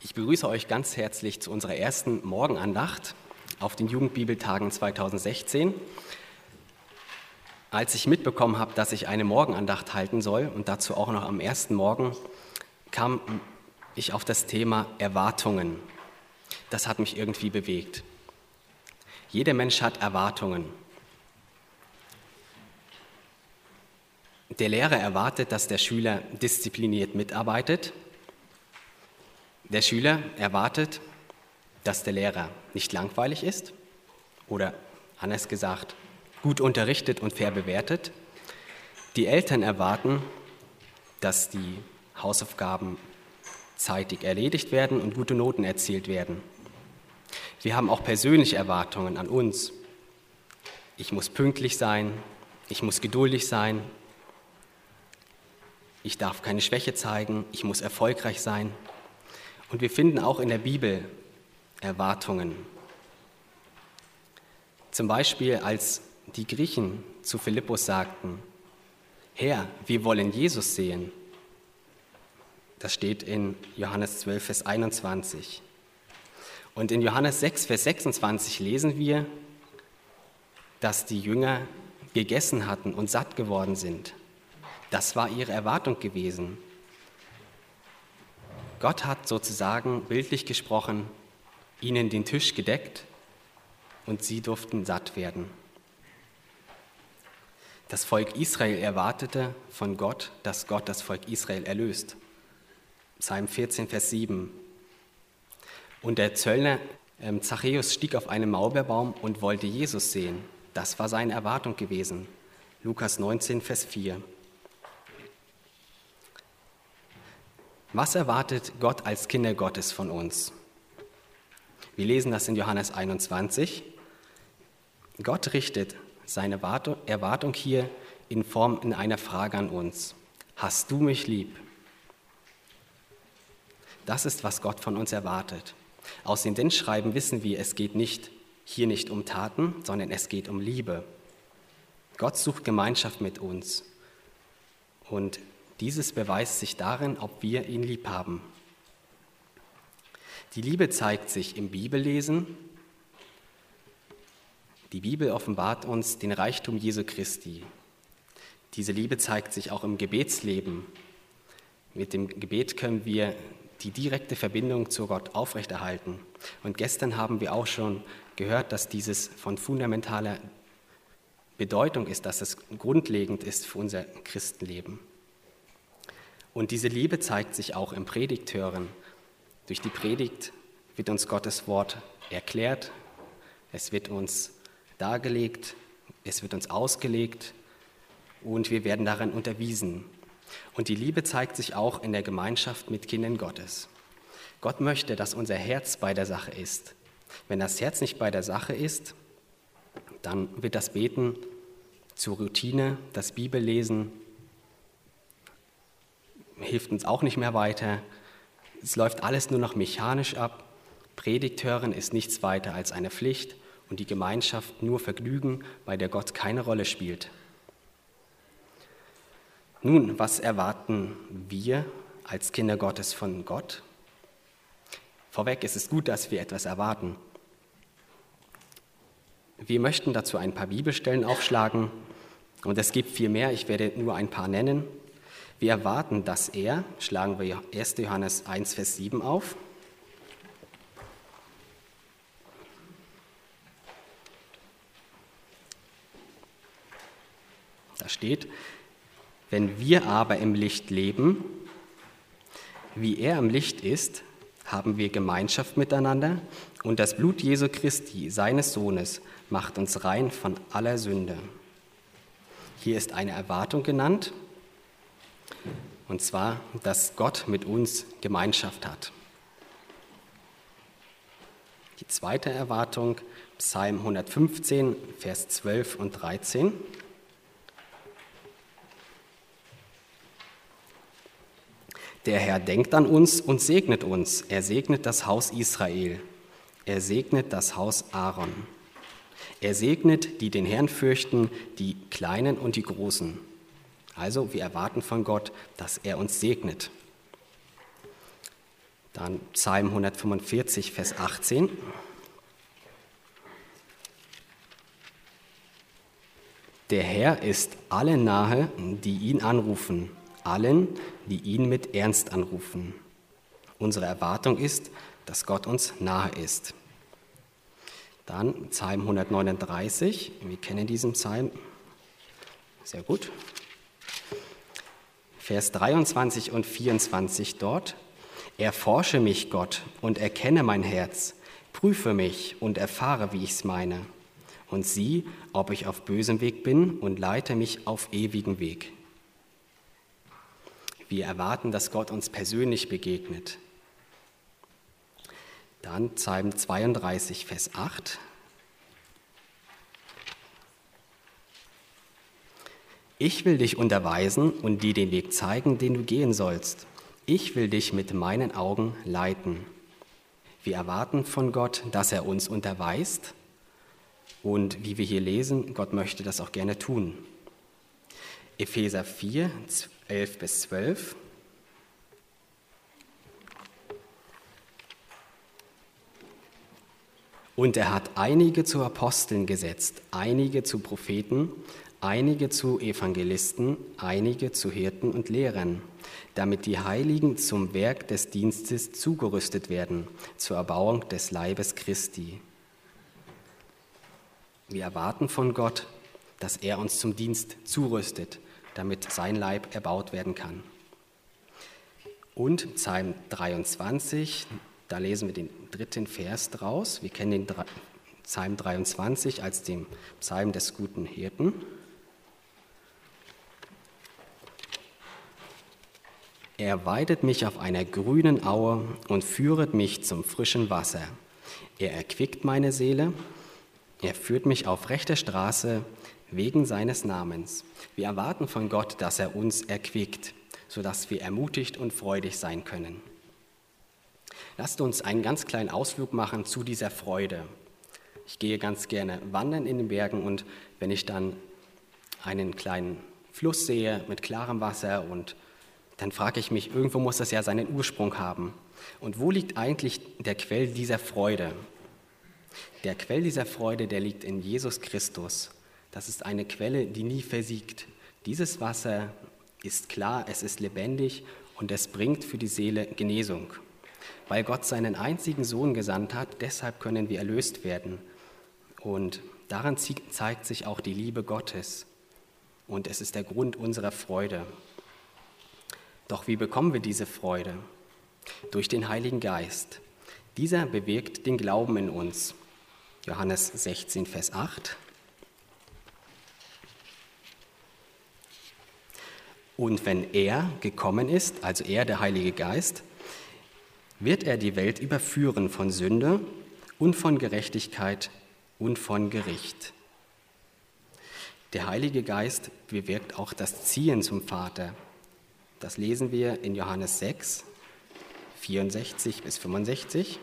Ich begrüße euch ganz herzlich zu unserer ersten Morgenandacht auf den Jugendbibeltagen 2016. Als ich mitbekommen habe, dass ich eine Morgenandacht halten soll und dazu auch noch am ersten Morgen, kam ich auf das Thema Erwartungen. Das hat mich irgendwie bewegt. Jeder Mensch hat Erwartungen. Der Lehrer erwartet, dass der Schüler diszipliniert mitarbeitet. Der Schüler erwartet, dass der Lehrer nicht langweilig ist oder anders gesagt, gut unterrichtet und fair bewertet. Die Eltern erwarten, dass die Hausaufgaben zeitig erledigt werden und gute Noten erzielt werden. Wir haben auch persönliche Erwartungen an uns. Ich muss pünktlich sein, ich muss geduldig sein, ich darf keine Schwäche zeigen, ich muss erfolgreich sein. Und wir finden auch in der Bibel Erwartungen. Zum Beispiel, als die Griechen zu Philippus sagten, Herr, wir wollen Jesus sehen. Das steht in Johannes 12, Vers 21. Und in Johannes 6, Vers 26 lesen wir, dass die Jünger gegessen hatten und satt geworden sind. Das war ihre Erwartung gewesen. Gott hat sozusagen, bildlich gesprochen, ihnen den Tisch gedeckt und sie durften satt werden. Das Volk Israel erwartete von Gott, dass Gott das Volk Israel erlöst. Psalm 14, Vers 7. Und der Zöllner Zachäus stieg auf einen Maulbeerbaum und wollte Jesus sehen. Das war seine Erwartung gewesen. Lukas 19, Vers 4. Was erwartet Gott als Kinder Gottes von uns? Wir lesen das in Johannes 21. Gott richtet seine Erwartung hier in einer Frage an uns. Hast du mich lieb? Das ist, was Gott von uns erwartet. Aus den Sendschreiben wissen wir, es geht hier nicht um Taten, sondern es geht um Liebe. Gott sucht Gemeinschaft mit uns. Und dieses beweist sich darin, ob wir ihn lieb haben. Die Liebe zeigt sich im Bibellesen. Die Bibel offenbart uns den Reichtum Jesu Christi. Diese Liebe zeigt sich auch im Gebetsleben. Mit dem Gebet können wir die direkte Verbindung zu Gott aufrechterhalten. Und gestern haben wir auch schon gehört, dass dieses von fundamentaler Bedeutung ist, dass es grundlegend ist für unser Christenleben. Und diese Liebe zeigt sich auch im Predigthören. Durch die Predigt wird uns Gottes Wort erklärt, es wird uns dargelegt, es wird uns ausgelegt und wir werden darin unterwiesen. Und die Liebe zeigt sich auch in der Gemeinschaft mit Kindern Gottes. Gott möchte, dass unser Herz bei der Sache ist. Wenn das Herz nicht bei der Sache ist, dann wird das Beten zur Routine, das Bibellesen hilft uns auch nicht mehr weiter. Es läuft alles nur noch mechanisch ab. Predigt hören ist nichts weiter als eine Pflicht und die Gemeinschaft nur Vergnügen, bei der Gott keine Rolle spielt. Nun, was erwarten wir als Kinder Gottes von Gott? Vorweg ist es gut, dass wir etwas erwarten. Wir möchten dazu ein paar Bibelstellen aufschlagen und es gibt viel mehr, ich werde nur ein paar nennen. Wir erwarten, dass schlagen wir 1. Johannes 1, Vers 7 auf. Da steht, wenn wir aber im Licht leben, wie er im Licht ist, haben wir Gemeinschaft miteinander und das Blut Jesu Christi, seines Sohnes, macht uns rein von aller Sünde. Hier ist eine Erwartung genannt, und zwar, dass Gott mit uns Gemeinschaft hat. Die zweite Erwartung, Psalm 115, Vers 12 und 13. Der Herr denkt an uns und segnet uns. Er segnet das Haus Israel. Er segnet das Haus Aaron. Er segnet, die den Herrn fürchten, die Kleinen und die Großen. Also wir erwarten von Gott, dass er uns segnet. Dann Psalm 145, Vers 18. Der Herr ist allen nahe, die ihn anrufen, allen, die ihn mit Ernst anrufen. Unsere Erwartung ist, dass Gott uns nahe ist. Dann Psalm 139, wir kennen diesen Psalm, sehr gut. Vers 23 und 24 dort. Erforsche mich, Gott, und erkenne mein Herz, prüfe mich und erfahre, wie ich's meine. Und sieh, ob ich auf bösem Weg bin und leite mich auf ewigen Weg. Wir erwarten, dass Gott uns persönlich begegnet. Dann Psalm 32, Vers 8. Ich will dich unterweisen und dir den Weg zeigen, den du gehen sollst. Ich will dich mit meinen Augen leiten. Wir erwarten von Gott, dass er uns unterweist. Und wie wir hier lesen, Gott möchte das auch gerne tun. Epheser 4, 11 bis 12. Und er hat einige zu Aposteln gesetzt, einige zu Propheten, einige zu Evangelisten, einige zu Hirten und Lehrern, damit die Heiligen zum Werk des Dienstes zugerüstet werden, zur Erbauung des Leibes Christi. Wir erwarten von Gott, dass er uns zum Dienst zurüstet, damit sein Leib erbaut werden kann. Und Psalm 23, da lesen wir den 3. Vers draus. Wir kennen den Psalm 23 als den Psalm des guten Hirten. Er weidet mich auf einer grünen Aue und führet mich zum frischen Wasser. Er erquickt meine Seele, er führt mich auf rechter Straße wegen seines Namens. Wir erwarten von Gott, dass er uns erquickt, sodass wir ermutigt und freudig sein können. Lasst uns einen ganz kleinen Ausflug machen zu dieser Freude. Ich gehe ganz gerne wandern in den Bergen und wenn ich dann einen kleinen Fluss sehe mit klarem Wasser und dann frage ich mich, irgendwo muss das ja seinen Ursprung haben. Und wo liegt eigentlich der Quell dieser Freude? Der Quell dieser Freude, der liegt in Jesus Christus. Das ist eine Quelle, die nie versiegt. Dieses Wasser ist klar, es ist lebendig und es bringt für die Seele Genesung. Weil Gott seinen einzigen Sohn gesandt hat, deshalb können wir erlöst werden. Und daran zeigt sich auch die Liebe Gottes. Und es ist der Grund unserer Freude. Doch wie bekommen wir diese Freude? Durch den Heiligen Geist. Dieser bewirkt den Glauben in uns. Johannes 16, Vers 8. Und wenn er gekommen ist, also er, der Heilige Geist, wird er die Welt überführen von Sünde und von Gerechtigkeit und von Gericht. Der Heilige Geist bewirkt auch das Ziehen zum Vater. Das lesen wir in Johannes 6, 64 bis 65.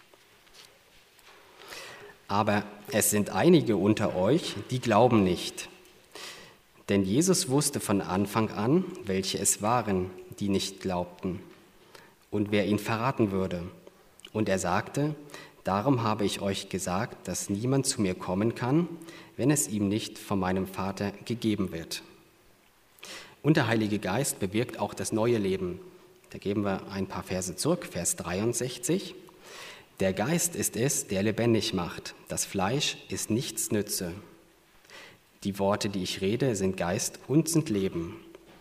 Aber es sind einige unter euch, die glauben nicht. Denn Jesus wusste von Anfang an, welche es waren, die nicht glaubten und wer ihn verraten würde. Und er sagte, darum habe ich euch gesagt, dass niemand zu mir kommen kann, wenn es ihm nicht von meinem Vater gegeben wird. Und der Heilige Geist bewirkt auch das neue Leben. Da geben wir ein paar Verse zurück, Vers 63. Der Geist ist es, der lebendig macht. Das Fleisch ist nichts nütze. Die Worte, die ich rede, sind Geist und sind Leben.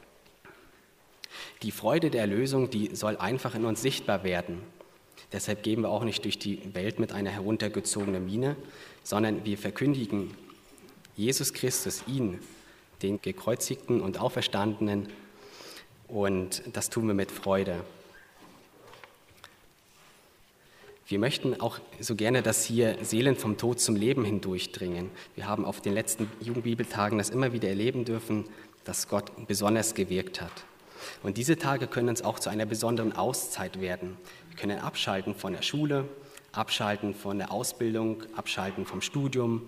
Die Freude der Erlösung, die soll einfach in uns sichtbar werden. Deshalb gehen wir auch nicht durch die Welt mit einer heruntergezogenen Miene, sondern wir verkündigen Jesus Christus, ihn, den Gekreuzigten und Auferstandenen, und das tun wir mit Freude. Wir möchten auch so gerne, dass hier Seelen vom Tod zum Leben hindurchdringen. Wir haben auf den letzten Jugendbibeltagen das immer wieder erleben dürfen, dass Gott besonders gewirkt hat. Und diese Tage können uns auch zu einer besonderen Auszeit werden. Wir können abschalten von der Schule, abschalten von der Ausbildung, abschalten vom Studium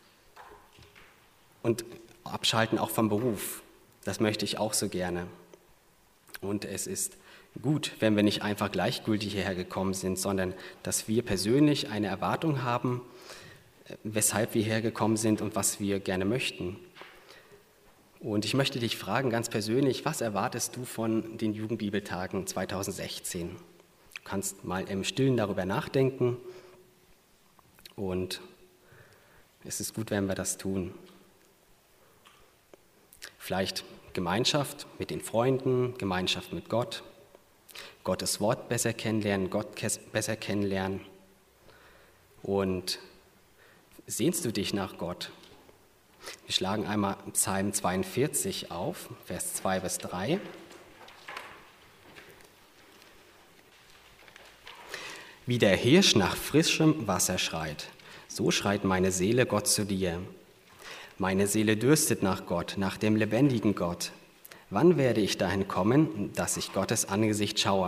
und abschalten auch vom Beruf. Das möchte ich auch so gerne. Und es ist gut, wenn wir nicht einfach gleichgültig hierher gekommen sind, sondern dass wir persönlich eine Erwartung haben, weshalb wir hergekommen sind und was wir gerne möchten. Und ich möchte dich fragen, ganz persönlich, was erwartest du von den Jugendbibeltagen 2016? Du kannst mal im Stillen darüber nachdenken und es ist gut, wenn wir das tun. Vielleicht Gemeinschaft mit den Freunden, Gemeinschaft mit Gott, Gottes Wort besser kennenlernen, Gott besser kennenlernen. Und sehnst du dich nach Gott? Wir schlagen einmal Psalm 42 auf, Vers 2 bis 3. Wie der Hirsch nach frischem Wasser schreit, so schreit meine Seele Gott zu dir. Meine Seele dürstet nach Gott, nach dem lebendigen Gott. Wann werde ich dahin kommen, dass ich Gottes Angesicht schaue?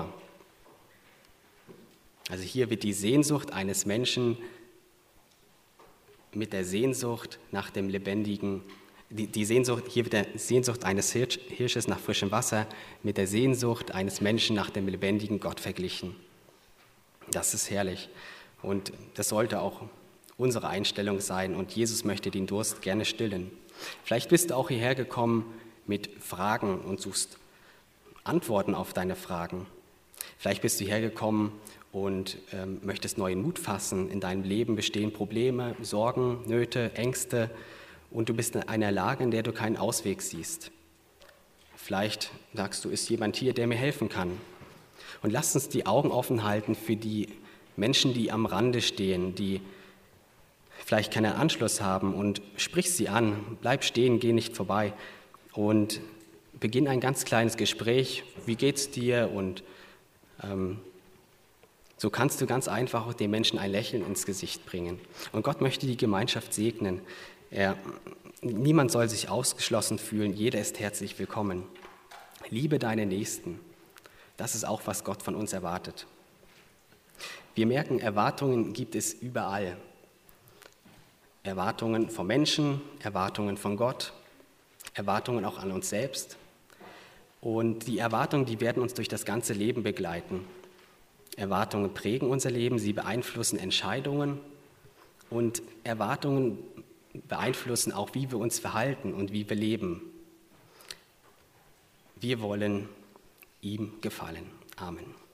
Also hier wird die Sehnsucht eines Menschen mit der Sehnsucht nach dem lebendigen, hier wird die Sehnsucht eines Hirsches nach frischem Wasser mit der Sehnsucht eines Menschen nach dem lebendigen Gott verglichen. Das ist herrlich und das sollte auch unsere Einstellung sein und Jesus möchte den Durst gerne stillen. Vielleicht bist du auch hierher gekommen mit Fragen und suchst Antworten auf deine Fragen. Vielleicht bist du hergekommen und möchtest neuen Mut fassen. In deinem Leben bestehen Probleme, Sorgen, Nöte, Ängste und du bist in einer Lage, in der du keinen Ausweg siehst. Vielleicht sagst du, ist jemand hier, der mir helfen kann. Und lass uns die Augen offen halten für die Menschen, die am Rande stehen, die vielleicht keinen Anschluss haben und sprich sie an, bleib stehen, geh nicht vorbei und beginn ein ganz kleines Gespräch, wie geht's dir und so kannst du ganz einfach den Menschen ein Lächeln ins Gesicht bringen. Und Gott möchte die Gemeinschaft segnen. Niemand soll sich ausgeschlossen fühlen, jeder ist herzlich willkommen. Liebe deine Nächsten, das ist auch, was Gott von uns erwartet. Wir merken, Erwartungen gibt es überall. Erwartungen von Menschen, Erwartungen von Gott, Erwartungen auch an uns selbst. Und die Erwartungen, die werden uns durch das ganze Leben begleiten. Erwartungen prägen unser Leben, sie beeinflussen Entscheidungen und Erwartungen beeinflussen auch, wie wir uns verhalten und wie wir leben. Wir wollen ihm gefallen. Amen.